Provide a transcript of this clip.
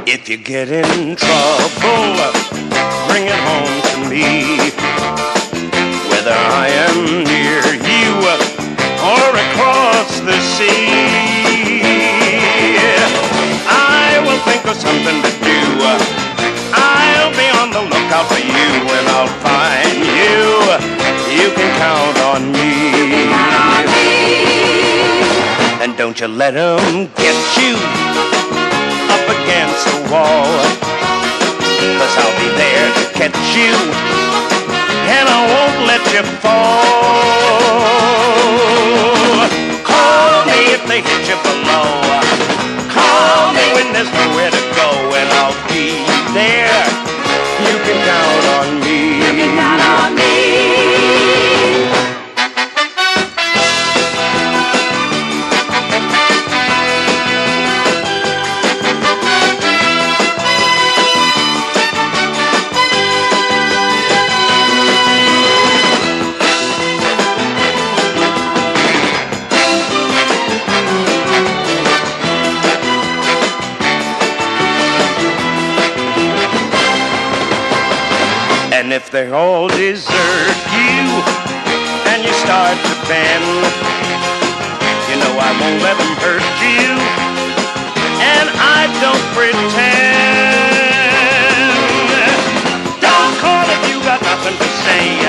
If you get in trouble, bring it home to me. Whether I am near you or across the sea, I will think of something to do. I'll be on the lookout for you, and I'll find you. You can count on me. And don't you let 'em get you up against the wall, 'cause I'll be there to catch you, and I won't let you fall. Call me if they hit you below. Call me when there's nowhere to go, and I'll be there. You can count on me. You can count on me. And if they all desert you and you start to bend, you know I won't let them hurt you, and I don't pretend. Don't call if you got nothing to say.